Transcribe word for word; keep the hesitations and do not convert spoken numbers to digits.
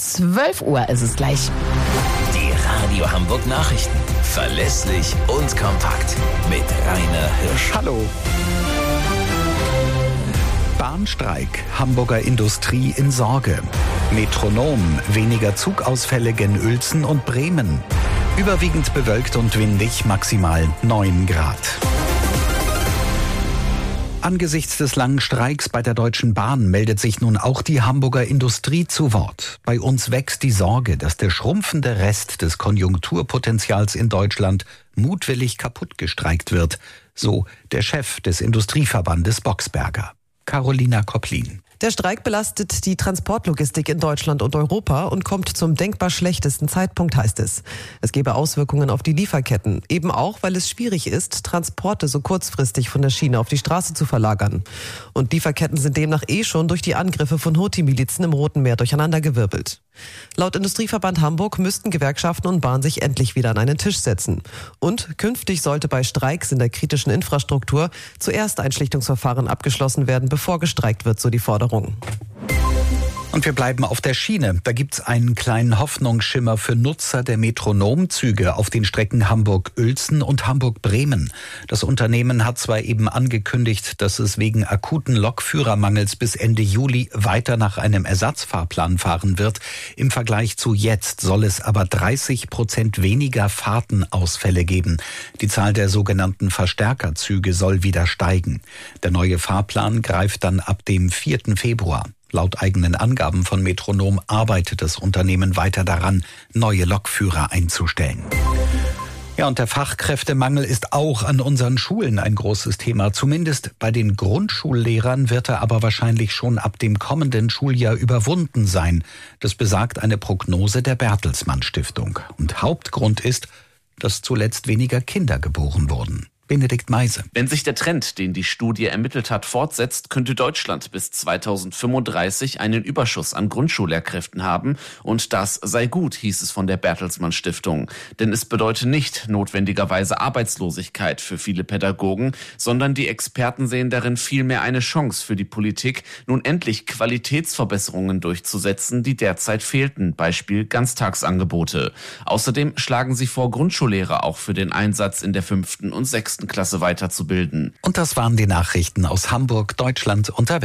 zwölf Uhr ist es gleich. Die Radio Hamburg Nachrichten. Verlässlich und kompakt. Mit Rainer Hirsch. Hallo. Bahnstreik. Hamburger Industrie in Sorge. Metronom. Weniger Zugausfälle gen Uelzen und Bremen. Überwiegend bewölkt und windig, maximal neun Grad. Angesichts des langen Streiks bei der Deutschen Bahn meldet sich nun auch die Hamburger Industrie zu Wort. Bei uns wächst die Sorge, dass der schrumpfende Rest des Konjunkturpotenzials in Deutschland mutwillig kaputt gestreikt wird. So der Chef des Industrieverbandes Boxberger. Carolina Kopplin. Der Streik belastet die Transportlogistik in Deutschland und Europa und kommt zum denkbar schlechtesten Zeitpunkt, heißt es. Es gebe Auswirkungen auf die Lieferketten, eben auch, weil es schwierig ist, Transporte so kurzfristig von der Schiene auf die Straße zu verlagern. Und Lieferketten sind demnach eh schon durch die Angriffe von Houthi-Milizen im Roten Meer durcheinandergewirbelt. Laut Industrieverband Hamburg müssten Gewerkschaften und Bahn sich endlich wieder an einen Tisch setzen. Und künftig sollte bei Streiks in der kritischen Infrastruktur zuerst ein Schlichtungsverfahren abgeschlossen werden, bevor gestreikt wird, so die Forderung. Und wir bleiben auf der Schiene. Da gibt's einen kleinen Hoffnungsschimmer für Nutzer der Metronomzüge auf den Strecken Hamburg-Uelzen und Hamburg-Bremen. Das Unternehmen hat zwar eben angekündigt, dass es wegen akuten Lokführermangels bis Ende Juli weiter nach einem Ersatzfahrplan fahren wird. Im Vergleich zu jetzt soll es aber dreißig Prozent weniger Fahrtenausfälle geben. Die Zahl der sogenannten Verstärkerzüge soll wieder steigen. Der neue Fahrplan greift dann ab dem vierten Februar. Laut eigenen Angaben von Metronom arbeitet das Unternehmen weiter daran, neue Lokführer einzustellen. Ja, und der Fachkräftemangel ist auch an unseren Schulen ein großes Thema. Zumindest bei den Grundschullehrern wird er aber wahrscheinlich schon ab dem kommenden Schuljahr überwunden sein. Das besagt eine Prognose der Bertelsmann Stiftung. Und Hauptgrund ist, dass zuletzt weniger Kinder geboren wurden. Benedikt Meise. Wenn sich der Trend, den die Studie ermittelt hat, fortsetzt, könnte Deutschland bis zweitausendfünfunddreißig einen Überschuss an Grundschullehrkräften haben. Und das sei gut, hieß es von der Bertelsmann Stiftung. Denn es bedeutet nicht notwendigerweise Arbeitslosigkeit für viele Pädagogen, sondern die Experten sehen darin vielmehr eine Chance für die Politik, nun endlich Qualitätsverbesserungen durchzusetzen, die derzeit fehlten. Beispiel Ganztagsangebote. Außerdem schlagen sie vor, Grundschullehrer auch für den Einsatz in der fünften und sechsten Klasse weiterzubilden. Und das waren die Nachrichten aus Hamburg, Deutschland und der Welt.